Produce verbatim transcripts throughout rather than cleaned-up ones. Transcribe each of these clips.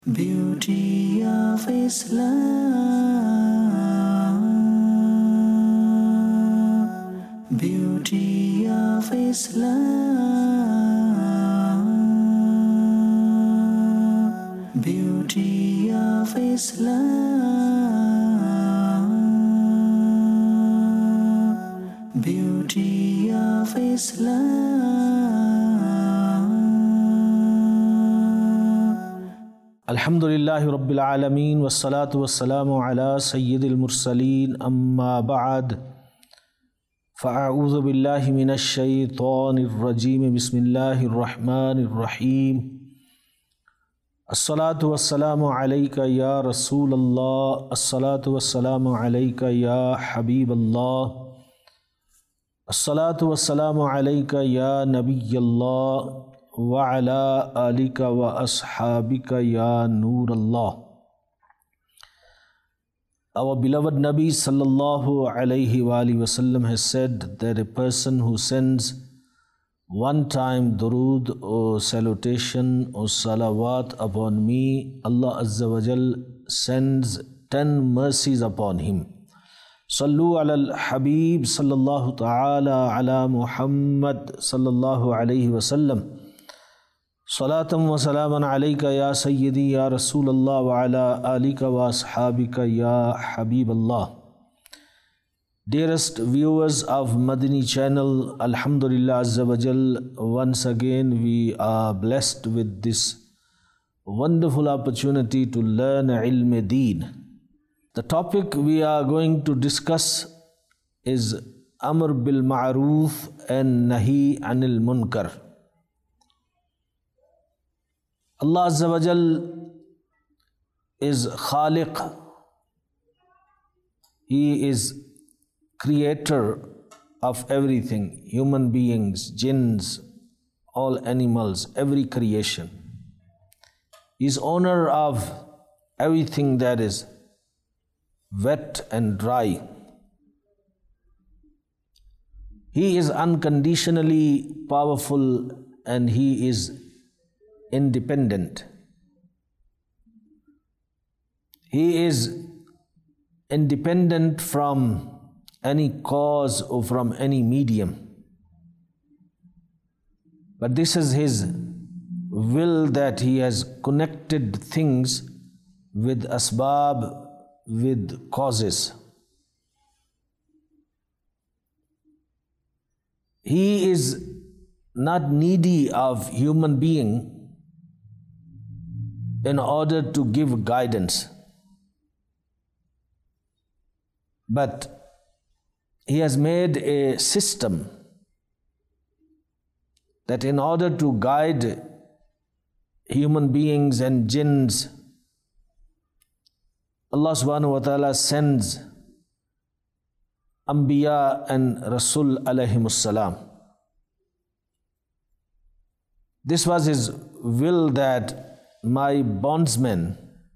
Beauty of Islam, beauty of Islam, beauty of Islam, beauty of Islam. Alhamdulillahi Rabbil Alameen wassalatu wassalamu ala Sayyidil Mursaleen amma ba'd fa'a'udhu billahi minash shaytanir rajeem bismillahir rahmanir rahim. As-salatu wassalamu alayka ya Rasulallah, as-salatu wassalamu alayka ya Habiballah, as-salatu wassalamu alayka ya Nabiyallah wa ala alika wa ashabika ya Nur Allah. Our beloved Nabi sallallahu alayhi wa alihi wasallam has said that a person who sends one time durood or salutation or salawat upon me, Allah Azza wa Jal sends ten mercies upon him. Sallu ala al-Habib sallallahu ta'ala ala Muhammad sallallahu alayhi wasallam. Salatam wa salaman alayka ya Sayyidi ya Rasulallah wa ala alika wa ashabika ya Habiballah. Dearest viewers of Madani channel, Alhamdulillah Azza wa Jal, once again we are blessed with this wonderful opportunity to learn ilm deen. The topic we are going to discuss is Amr bil Ma'roof and Nahi anil Munkar. Allah Azza wa Jal is Khaliq. He is creator of everything, human beings, jinns, all animals, every creation. He is owner of everything that is wet and dry. He is unconditionally powerful and He is independent. He is independent from any cause or from any medium. But this is His will that He has connected things with asbab, with causes. He is not needy of human being in order to give guidance. But He has made a system that in order to guide human beings and jinns, Allah subhanahu wa ta'ala sends Anbiya and Rasul alayhimus salam. This was His will that my bondsmen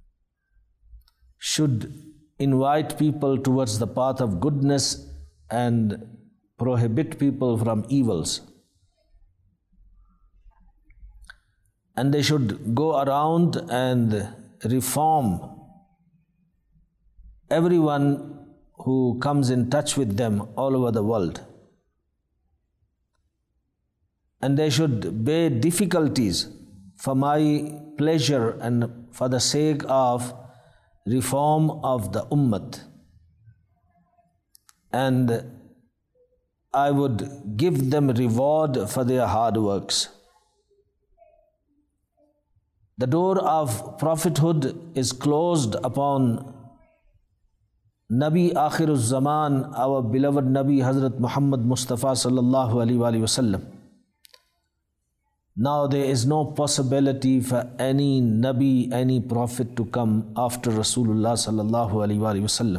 should invite people towards the path of goodness and prohibit people from evils. And they should go around and reform everyone who comes in touch with them all over the world. And they should bear difficulties for my pleasure and for the sake of reform of the Ummah. And I would give them reward for their hard works. The door of prophethood is closed upon Nabi Akhiruz Zaman, our beloved Nabi Hazrat Muhammad Mustafa sallallahu alaihi wasallam. Now there is no possibility for any Nabi, any Prophet to come after Rasulullah sallallahu alaihi wasallam.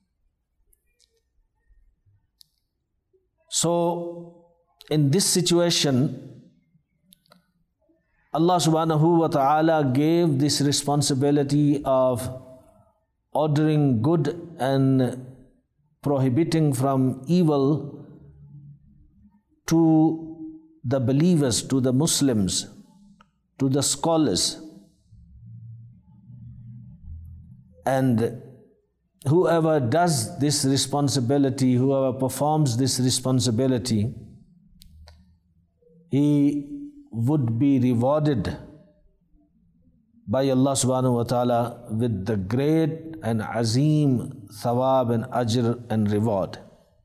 So, in this situation, Allah subhanahu wa ta'ala gave this responsibility of ordering good and prohibiting from evil to the believers, to the Muslims, to the scholars. And whoever does this responsibility, whoever performs this responsibility, he would be rewarded by Allah subhanahu wa ta'ala with the great and azim thawab and ajr and reward.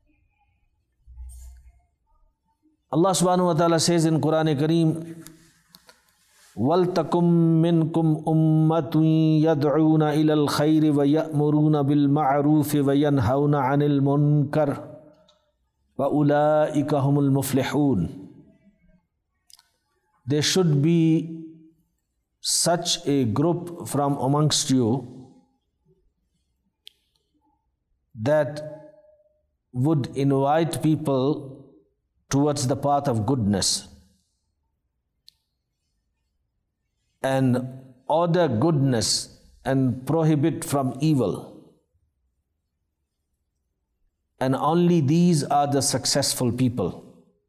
Allah subhanahu wa ta'ala says in Quran Kareem, وَلْتَكُمْ مِنْكُمْ أُمَّةٌ يَدْعُونَ إِلَى الْخَيْرِ وَيَأْمُرُونَ بِالْمَعْرُوفِ وَيَنْهَوْنَ عَنِ الْمُنْكَرِ وَأُولَٰئِكَ هُمُ الْمُفْلِحُونَ. There should be such a group from amongst you that would invite people towards the path of goodness and order goodness and prohibit from evil. And only these are the successful people.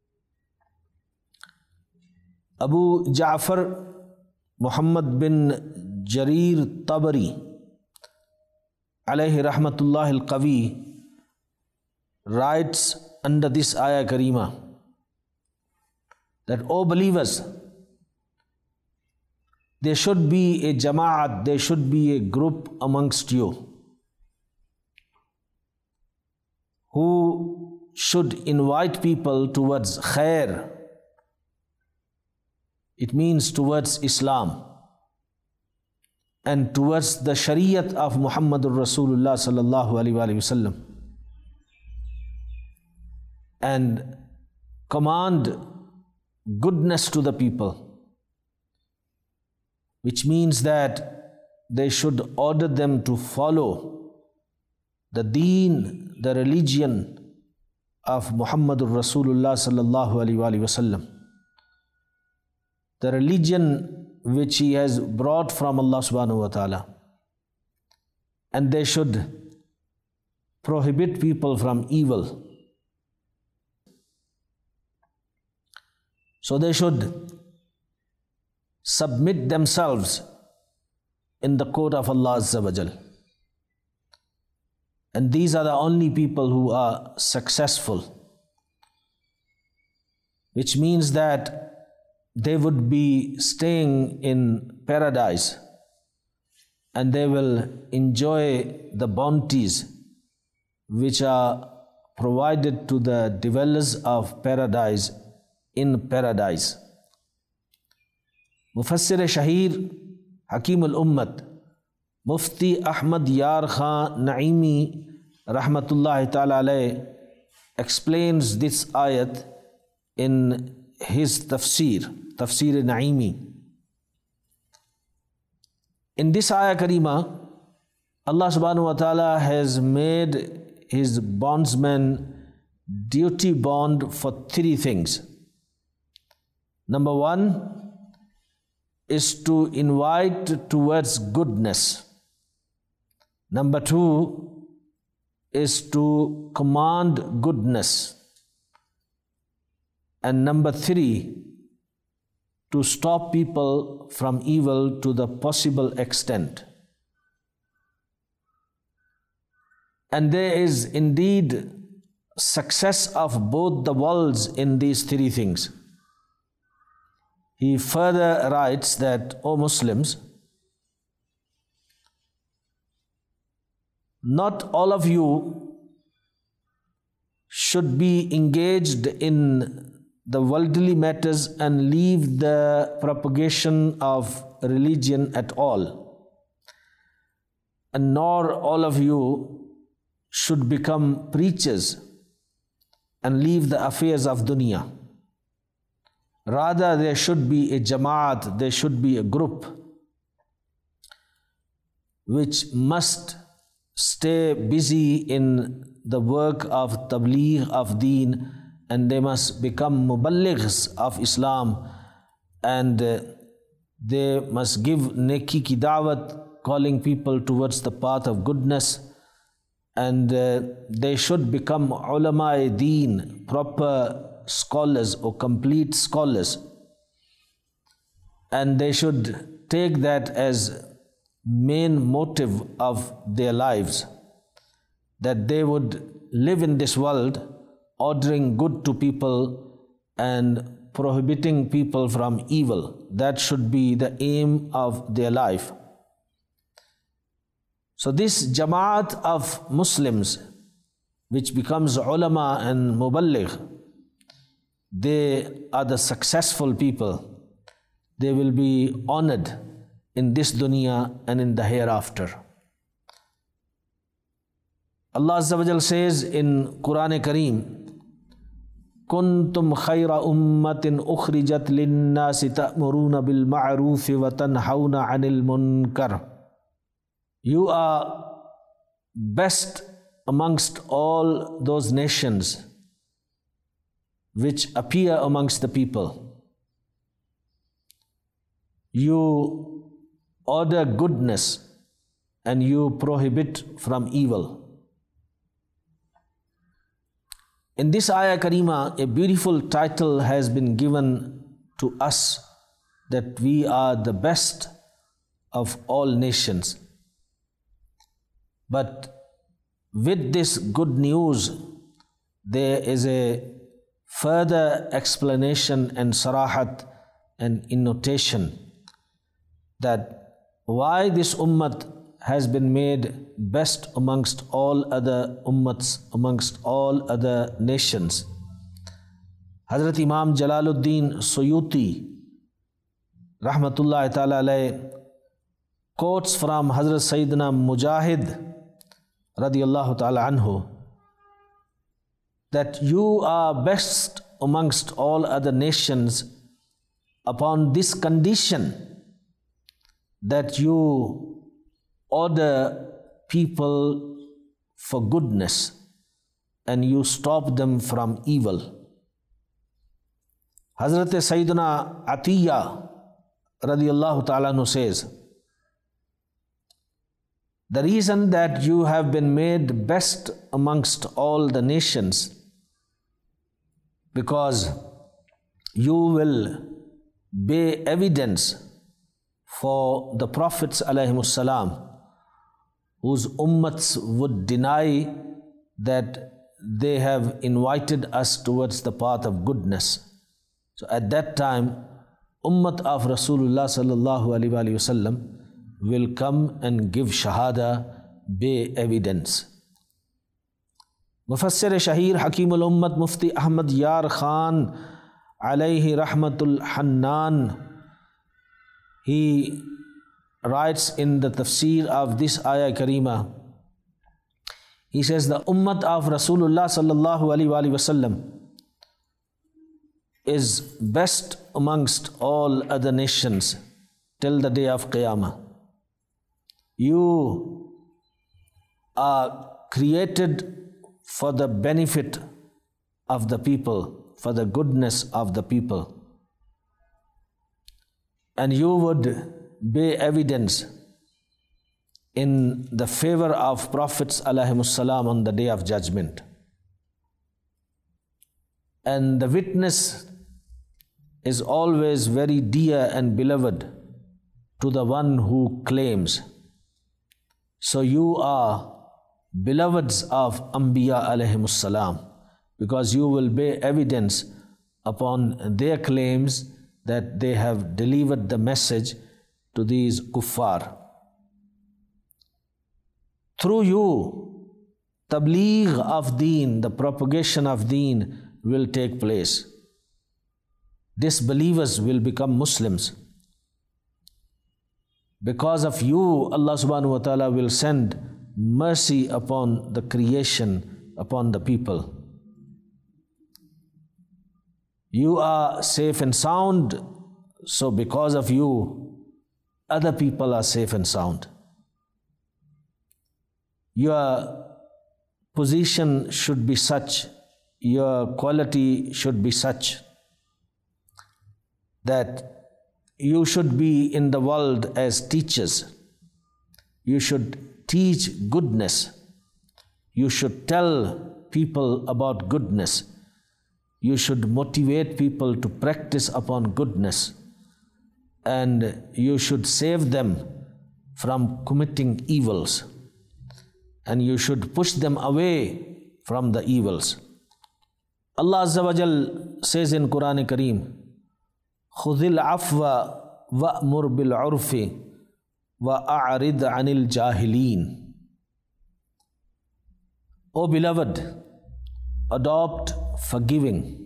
Abu Ja'far Muhammad bin Jarir Tabari alayhi rahmatullah al-Qawi writes under this ayah karima that, O believers, there should be a jama'at, there should be a group amongst you who should invite people towards khair. It means towards Islam and towards the Shariat of Muhammadur Rasulullah sallallahu alaihi wasallam, and command goodness to the people, which means that they should order them to follow the deen, the religion of Muhammadur Rasulullah sallallahu alaihi wasallam, the religion which he has brought from Allah subhanahu wa ta'ala, and they should prohibit people from evil. So they should submit themselves in the court of Allah Azza wa Jal. And these are the only people who are successful, which means that they would be staying in paradise and they will enjoy the bounties which are provided to the dwellers of paradise in paradise. Mufassir Shahir Hakim al-Ummat Mufti Ahmad Yar Khan Naimi rahmatullahi ta'ala alayh explains this ayat in his tafsir, Tafsir Naimi. In this ayah karima, Allah subhanahu wa ta'ala has made his bondsmen duty bound for three things. Number one is to invite towards goodness. Number two is to command goodness. And number three, to stop people from evil to the possible extent. And there is indeed success of both the worlds in these three things. He further writes that, O Muslims, not all of you should be engaged in the worldly matters and leave the propagation of religion at all. And nor all of you should become preachers and leave the affairs of dunya. Rather, there should be a jama'at, there should be a group which must stay busy in the work of tabligh of deen, and they must become muballighs of Islam, and uh, they must give neki ki da'wat, calling people towards the path of goodness, and uh, they should become ulama-e deen, proper scholars or complete scholars, and they should take that as main motive of their lives, that they would live in this world ordering good to people and prohibiting people from evil. That should be the aim of their life. So this Jamaat of Muslims, which becomes ulama and muballigh, they are the successful people. They will be honored in this dunya and in the hereafter. Allah Azza wa Jal says in Quran Kareem, كنتم خير أمة أخرجت للناس تأمرون بالمعروف وتنهون عن المنكر. You are best amongst all those nations which appear amongst the people. You order goodness and you prohibit from evil. In this ayah Karima, a beautiful title has been given to us, that we are the best of all nations. But with this good news, there is a further explanation and sarahat and innotation that why this ummah has been made best amongst all other ummats, amongst all other nations. Hazrat Imam Jalaluddin Suyuti, Rahmatullahi Ta'ala alayh, quotes from Hazrat Sayyidina Mujahid, radiyallahu ta'ala anhu, that you are best amongst all other nations upon this condition, that you order people for goodness and you stop them from evil. Hazrat Sayyidina Atiyya radiyallahu ta'ala anhu says, the reason that you have been made best amongst all the nations, because you will bear evidence for the Prophets alayhimus salam, whose ummats would deny that they have invited us towards the path of goodness. So at that time, ummat of Rasulullah sallallahu alaihi wasallam will come and give shahada, bear evidence. Mufassir Shahir Hakimul Ummat Mufti Ahmad Yar Khan alayhi rahmatul Hannan, he writes in the tafsir of this ayah Karima, he says the ummat of Rasulullah sallallahu alaihi wasallam is best amongst all other nations till the day of Qiyamah. You are created for the benefit of the people, for the goodness of the people. And you would bear evidence in the favor of Prophets alayhimus salam on the day of judgment. And the witness is always very dear and beloved to the one who claims. So you are beloveds of Anbiya alayhimus salam, because you will bear evidence upon their claims that they have delivered the message to these kuffar. Through you, tabligh of deen, the propagation of deen will take place. Disbelievers will become Muslims. Because of you, Allah subhanahu wa ta'ala will send mercy upon the creation, upon the people. You are safe and sound, so because of you, other people are safe and sound. Your position should be such, your quality should be such, that you should be in the world as teachers. You should teach goodness. You should tell people about goodness. You should motivate people to practice upon goodness. And you should save them from committing evils, and you should push them away from the evils. Allah Azza wa Jal says in Quran Kareem, خُذِ الْعَفْوَ وَأْمُرْ بِالْعُرْفِ وَأَعْرِضْ عَنِ الْجَاهِلِينَ. O beloved, adopt forgiving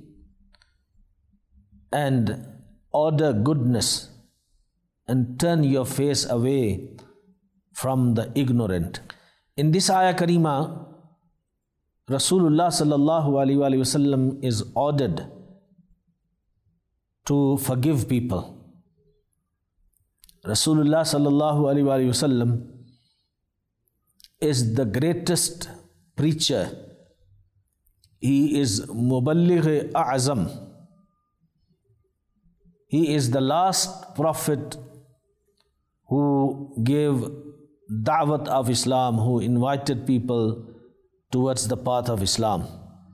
and order goodness and turn your face away from the ignorant. In this ayah Karima, Rasulullah sallallahu alaihi wasallam is ordered to forgive people. Rasulullah sallallahu alaihi wasallam is the greatest preacher. He is Muballigh A'zam. He is the last prophet who gave da'wat of Islam, who invited people towards the path of Islam.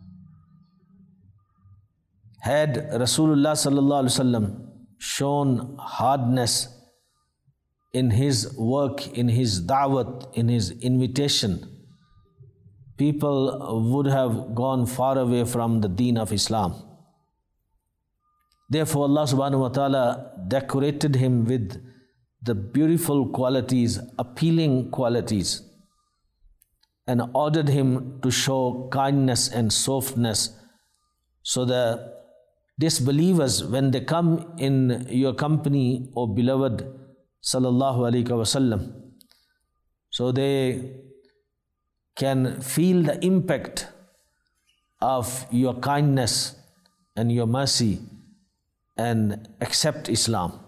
Had Rasulullah sallallahu alaihi wasallam shown hardness in his work, in his da'wat, in his invitation, people would have gone far away from the deen of Islam. Therefore, Allah subhanahu wa ta'ala decorated him with the beautiful qualities, appealing qualities, and ordered him to show kindness and softness, so the disbelievers, when they come in your company, O beloved sallallahu alaihi wasallam, so they can feel the impact of your kindness and your mercy and accept Islam.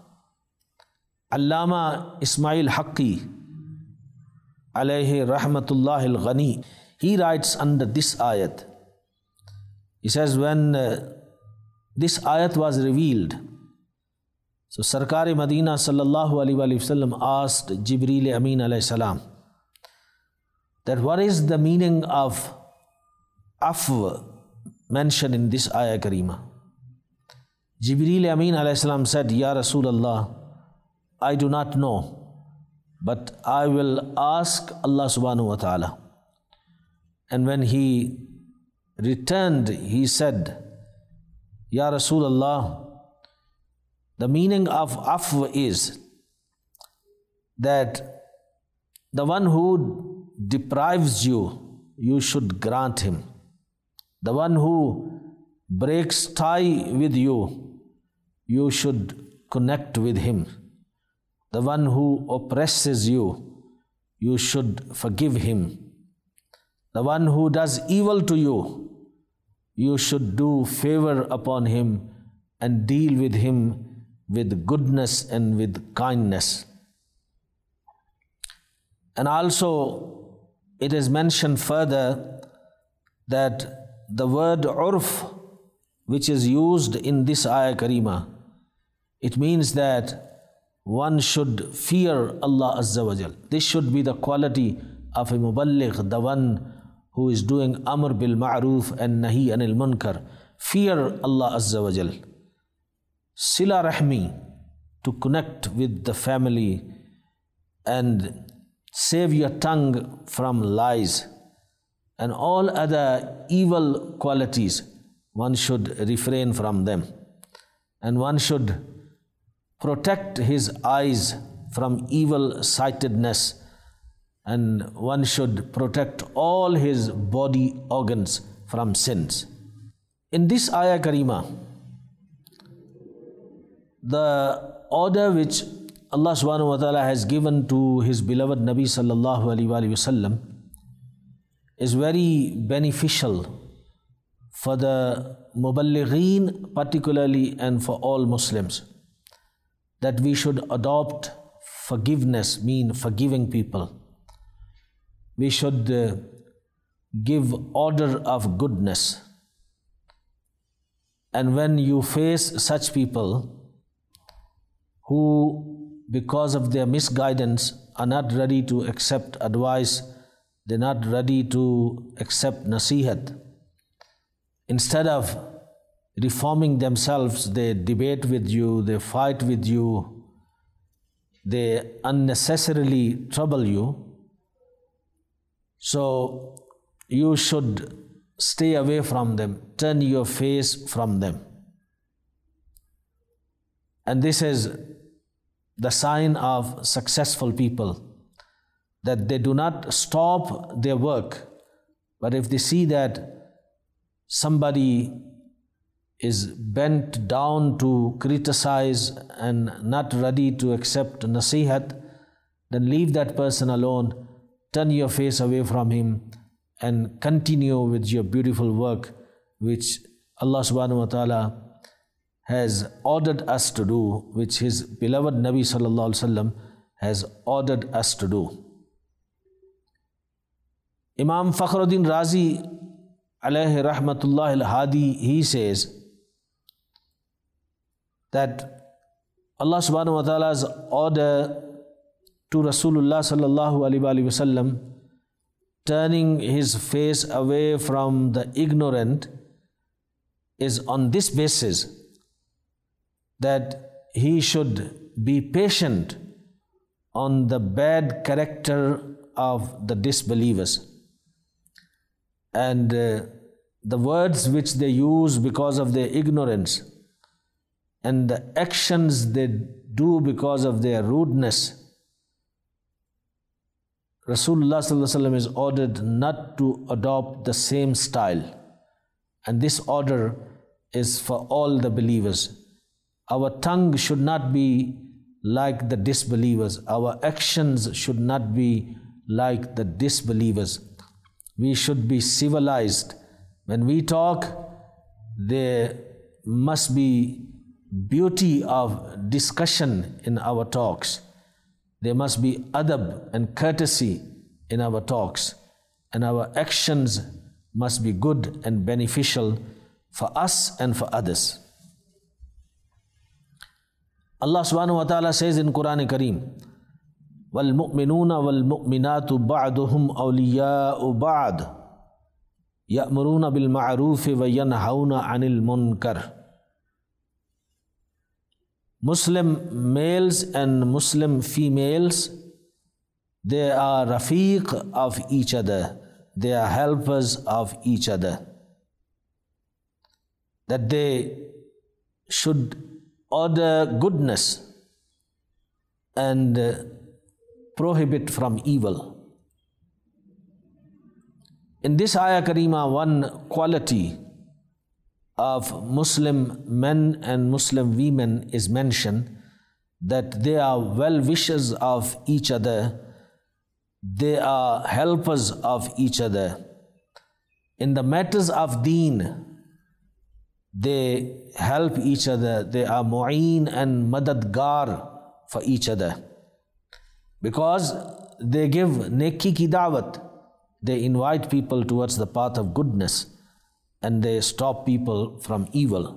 Allama Ismail Haqqi alayhi rahmatullah al-Ghani, he writes under this ayat, he says, when uh, this ayat was revealed, so Sarkar-e Madina sallallahu alaihi wasallam asked Jibreel Amin alayhi salam that what is the meaning of afw mentioned in this ayah Karima. Jibreel Amin alayhi salam said, Ya Rasulullah, I do not know, but I will ask Allah subhanahu wa ta'ala. And when he returned, he said, Ya Rasulullah, the meaning of afw is that the one who deprives you, you should grant him. The one who breaks tie with you, you should connect with him. The one who oppresses you, you should forgive him. The one who does evil to you, you should do favor upon him and deal with him with goodness and with kindness. And also it is mentioned further that the word urf, which is used in this ayah Karima, it means that one should fear Allah Azza wa Jal. This should be the quality of a muballigh, the one who is doing amr bil ma'roof and nahi anil munkar. Fear Allah Azza wa Jal. Sila rahmi, to connect with the family and save your tongue from lies and all other evil qualities. One should refrain from them, and one should protect his eyes from evil sightedness, and one should protect all his body organs from sins. In this ayah Karima, the order which Allah subhanahu wa ta'ala has given to his beloved Nabi sallallahu alaihi wasallam is very beneficial for the muballighin particularly, and for all Muslims, that we should adopt forgiveness, mean forgiving people. We should uh, give order of goodness. And when you face such people who, because of their misguidance, are not ready to accept advice, they're not ready to accept nasihat, instead of reforming themselves, they debate with you, they fight with you, they unnecessarily trouble you. So you should stay away from them, turn your face from them. And this is the sign of successful people, that they do not stop their work, but if they see that somebody is bent down to criticize and not ready to accept nasihat, then leave that person alone, turn your face away from him, and continue with your beautiful work, which Allah subhanahu wa ta'ala has ordered us to do, which His beloved Nabi sallallahu alaihi wasallam has ordered us to do. Imam Fakhruddin Razi alayhi rahmatullah al-Hadi, he says that Allah subhanahu wa ta'ala's order to Rasulullah sallallahu alaihi wasallam, turning his face away from the ignorant, is on this basis that he should be patient on the bad character of the disbelievers. And uh, the words which they use because of their ignorance, and the actions they do because of their rudeness, Rasulullah sallallahu alaihi wasallam is ordered not to adopt the same style. And this order is for all the believers. Our tongue should not be like the disbelievers. Our actions should not be like the disbelievers. We should be civilized. When we talk, there must be beauty of discussion in our talks. There must be adab and courtesy in our talks. And our actions must be good and beneficial for us and for others. Allah subhanahu wa ta'ala says in Quran Kareem, وَالْمُؤْمِنُونَ وَالْمُؤْمِنَاتُ بَعْضُهُمْ أَوْلِيَاءُ بَعْضٍ يَأْمُرُونَ بِالْمَعْرُوفِ وَيَنْهَوْنَ عَنِ الْمُنْكَرِ. Muslim males and Muslim females, they are rafiq of each other. They are helpers of each other. That they should order goodness and prohibit from evil. In this ayah Karima, one quality of Muslim men and Muslim women is mentioned, that they are well-wishers of each other, they are helpers of each other. In the matters of deen, they help each other, they are mu'een and madadgar for each other. Because they give neki ki da'wat, they invite people towards the path of goodness, and they stop people from evil.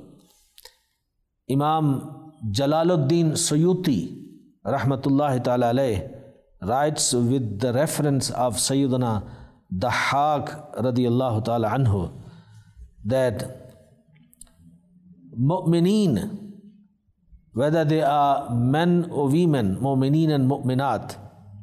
Imam Jalaluddin Suyuti rahmatullahi ta'ala alayh writes with the reference of Sayyidina Dahhak radiyallahu ta'ala anhu that mu'mineen, whether they are men or women, mu'mineen and mu'minat,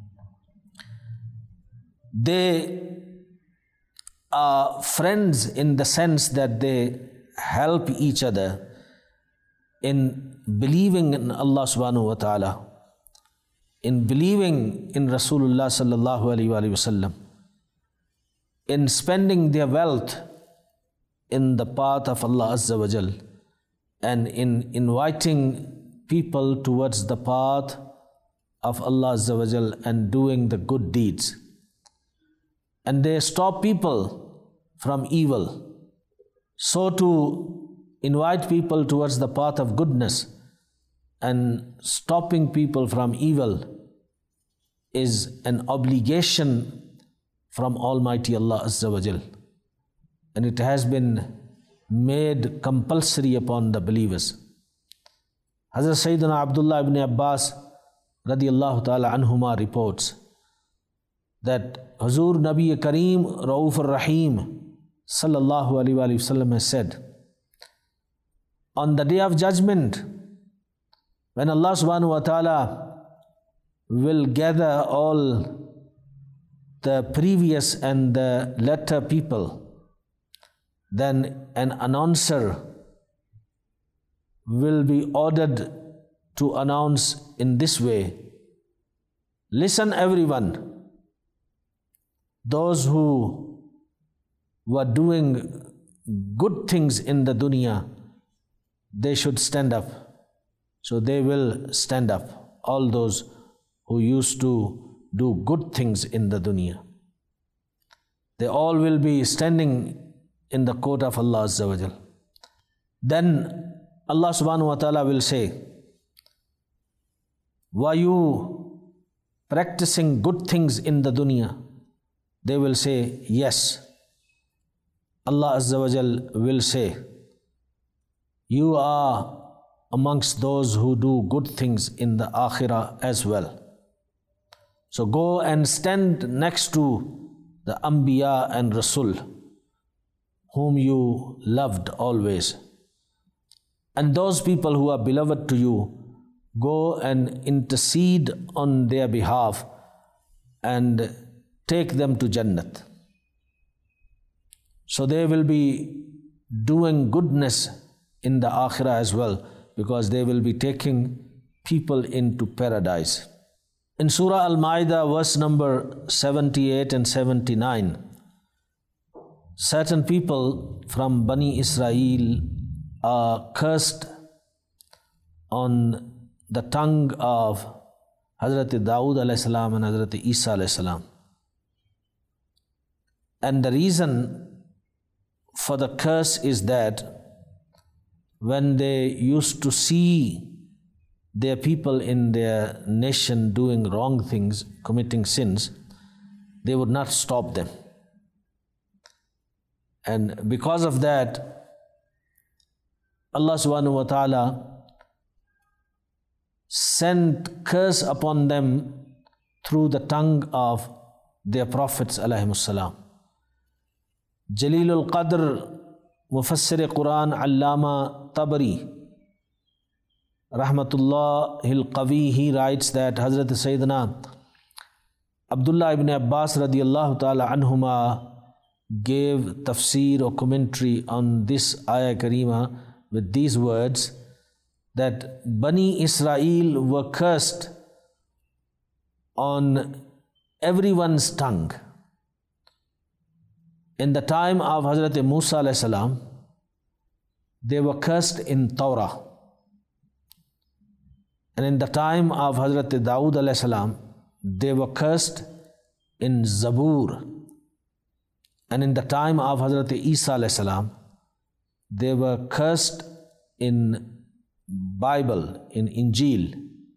they are friends in the sense that they help each other in believing in Allah subhanahu wa ta'ala, in believing in Rasulullah sallallahu alayhi wa sallam, in spending their wealth in the path of Allah azza wa jal, and in inviting people towards the path of Allah azza wa jal and doing the good deeds. And they stop people from evil. So to invite people towards the path of goodness and stopping people from evil is an obligation from Almighty Allah Azza wa Jal. And it has been made compulsory upon the believers. Hazrat Sayyidina Abdullah ibn Abbas radiyallahu ta'ala anhuma reports that Hazur Nabi Kareem Rauf ar-Rahim sallallahu alaihi wa sallam has said, on the day of judgment, when Allah subhanahu wa ta'ala will gather all the previous and the latter people, then an announcer will be ordered to announce in this way: listen everyone, those who were doing good things in the dunya, they should stand up. So they will stand up, all those who used to do good things in the dunya. They all will be standing in the court of Allah Azza wa Jal. Then Allah subhanahu wa ta'ala will say, were you practicing good things in the dunya? They will say, yes. Allah Azza wa Jal will say, you are amongst those who do good things in the akhirah as well. So go and stand next to the Anbiya and Rasul, whom you loved always. And those people who are beloved to you, go and intercede on their behalf and take them to Jannat. So they will be doing goodness in the akhirah as well, because they will be taking people into paradise. In Surah Al-Ma'idah, verse number seventy-eight and seventy-nine, certain people from Bani Israel are cursed on the tongue of Hazrat Dawood alayhi salam and Hazrat Isa alayhi salam. And the reason for the curse is that when they used to see their people in their nation doing wrong things, committing sins, they would not stop them. And because of that, Allah subhanahu wa ta'ala sent curse upon them through the tongue of their prophets alayhimus salam. Jalilul Qadr Mufassir Quran Allama Tabari Rahmatullah Qawi, he writes that Hazrat Sayyidina Abdullah ibn Abbas radiyallahu ta'ala anhuma gave tafsir or commentary on this ayah karima with these words, that Bani Israel were cursed on everyone's tongue. In the time of Hazrat Musa alayhi salam, they were cursed in Torah. And in the time of Hazrat Dawood alayhi salam, they were cursed in Zabur. And in the time of Hazrat Isa alayhi salam, they were cursed in Bible, in Injil.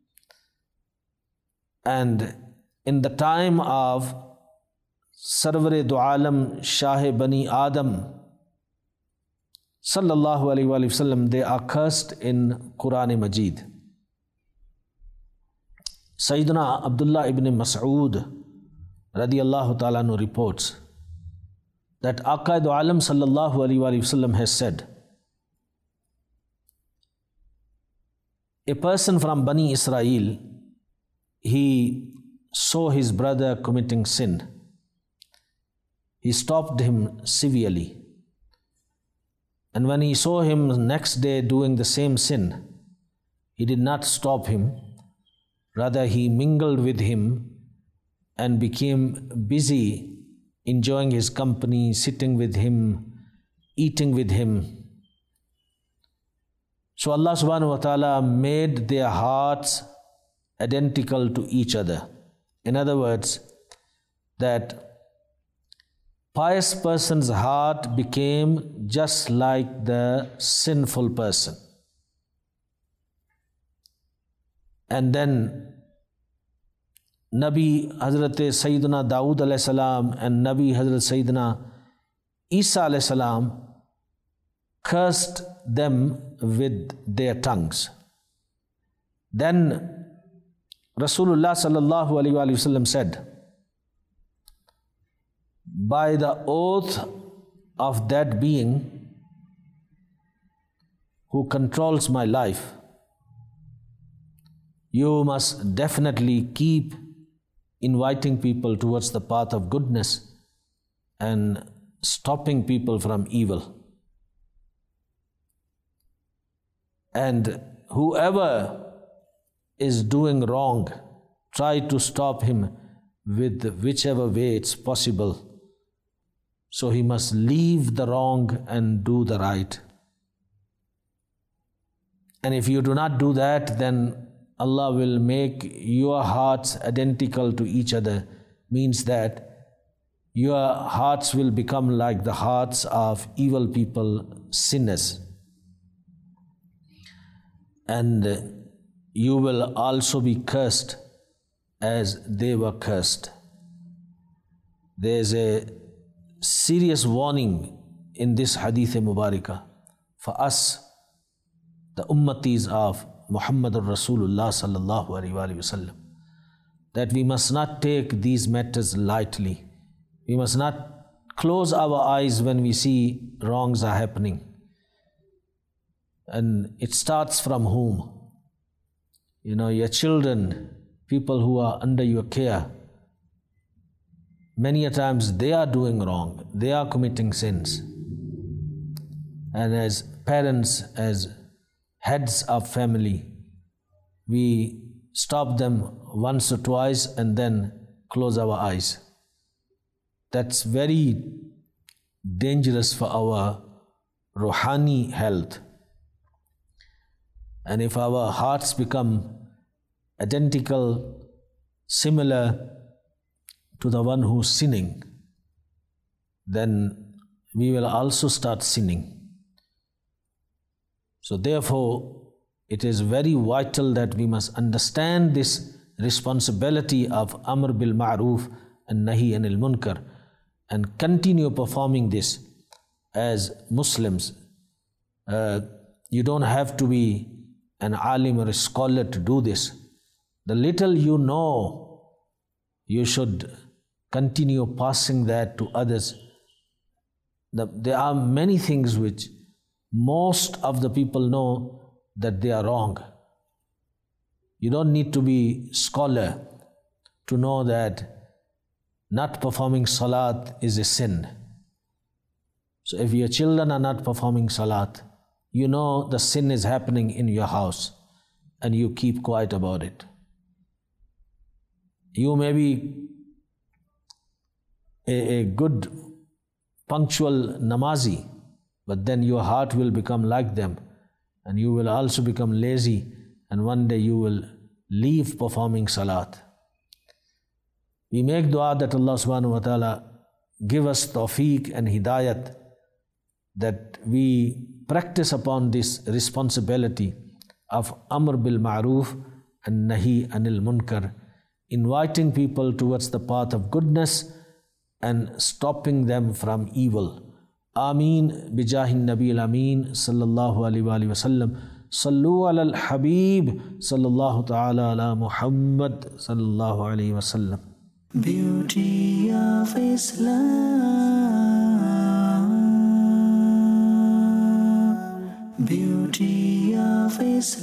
And in the time of Sarwar du Alam Shah Bani Adam Sallallahu Alaihi Wasallam, they are cursed in Quran Majid. Sayyidina Abdullah ibn Mas'ud radiyallahu ta'ala anhu reports that Aqaid Alam Sallallahu Alaihi Wasallam has said, a person from Bani Israel, he saw his brother committing sin. He stopped him severely. And when he saw him next day doing the same sin, he did not stop him. Rather, he mingled with him and became busy enjoying his company, sitting with him, eating with him. So Allah subhanahu wa ta'ala made their hearts identical to each other. In other words, that pious person's heart became just like the sinful person. And then Nabi Hazrat Sayyidina Dawood alayhi salam and Nabi Hazrat Sayyidina Isa alayhi salam cursed them with their tongues. Then Rasulullah sallallahu alaihi wasallam said, by the oath of that being who controls my life, You must definitely keep inviting people towards the path of goodness and stopping people from evil. And whoever is doing wrong, try to stop him with whichever way it's possible. So he must leave the wrong and do the right. And if you do not do that, then Allah will make your hearts identical to each other. Means that your hearts will become like the hearts of evil people, sinners. And you will also be cursed as they were cursed. There's a serious warning in this hadith Mubarakah for us, the ummatis of Muhammadur Rasulullah sallallahu alaihi wasallam, that we must not take these matters lightly. We must not close our eyes when we see wrongs are happening. And it starts from whom? You know, your children, people who are under your care. Many a times they are doing wrong, they are committing sins. And as parents, as heads of family, we stop them once or twice and then close our eyes. That's very dangerous for our ruhani health. And if our hearts become identical, similar to the one who's sinning, then we will also start sinning. So therefore, it is very vital that we must understand this responsibility of Amr bil Ma'ruf and Nahi anil Munkar and continue performing this as Muslims. Uh, you don't have to be an alim or a scholar to do this. The little you know, you should continue passing that to others. The, there are many things which most of the people know that they are wrong. You don't need to be scholar to know that not performing salat is a sin. So if your children are not performing salat, you know the sin is happening in your house and you keep quiet about it. You may be a, a good punctual namazi, but then your heart will become like them and you will also become lazy, and one day you will leave performing salat. We make dua that Allah subhanahu wa ta'ala give us tawfiq and hidayat, that we practice upon this responsibility of Amr bil Ma'ruf and Nahi anil Munkar, inviting people towards the path of goodness and stopping them from evil. Ameen bijahin Nabi al-Ameen sallallahu alayhi wa sallam. Sallu ala al-Habib sallallahu ta'ala ala Muhammad sallallahu alayhi wa sallam. Beauty of Islam, beauty of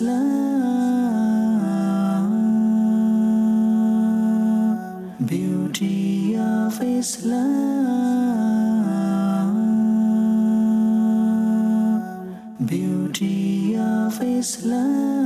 Islam, beauty of Islam, beauty of Islam.